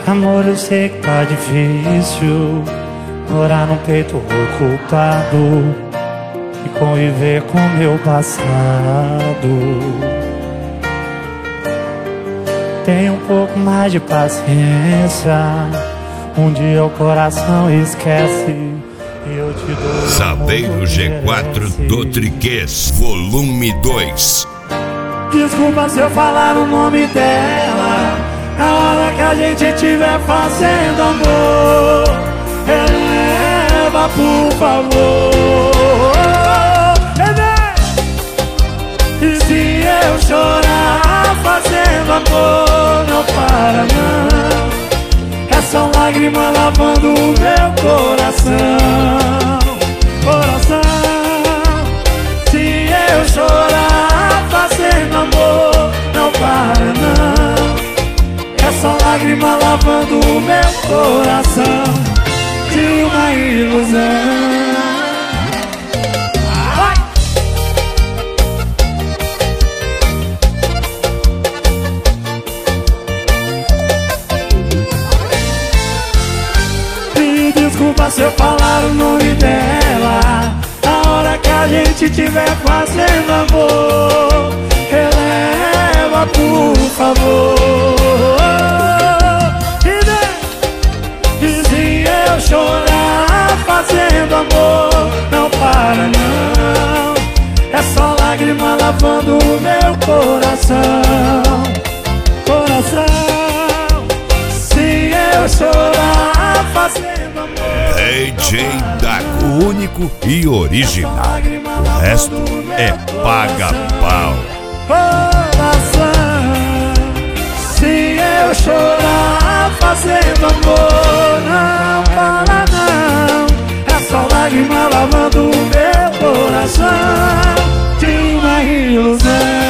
Amor, eu sei que tá difícil morar num peito ocupado e conviver com meu passado. Tenha um pouco mais de paciência, um dia o coração esquece e eu te dou. Saveiro G4 do Triquês, volume 2. Desculpa se eu falar o nome dela na hora que a gente estiver fazendo amor. Releva, por favor. E se eu chorar fazendo amor, não para não. É só lágrima lavando o meu coração. Coração. Se eu chorar fazendo amor, não para não. É só lágrima lavando o meu coração de uma ilusão. Desculpa se eu falar o nome dela na hora que a gente estiver fazendo amor. Releva, por favor. E se eu chorar fazendo amor, não para não. É só lágrima lavando o meu coração. Coração. Se eu chorar fazendo amor, DJ Dago, único e original. O resto é paga-pau. Coração. Se eu chorar fazendo amor, não para não. É só lágrima lavando o meu coração de uma ilusão.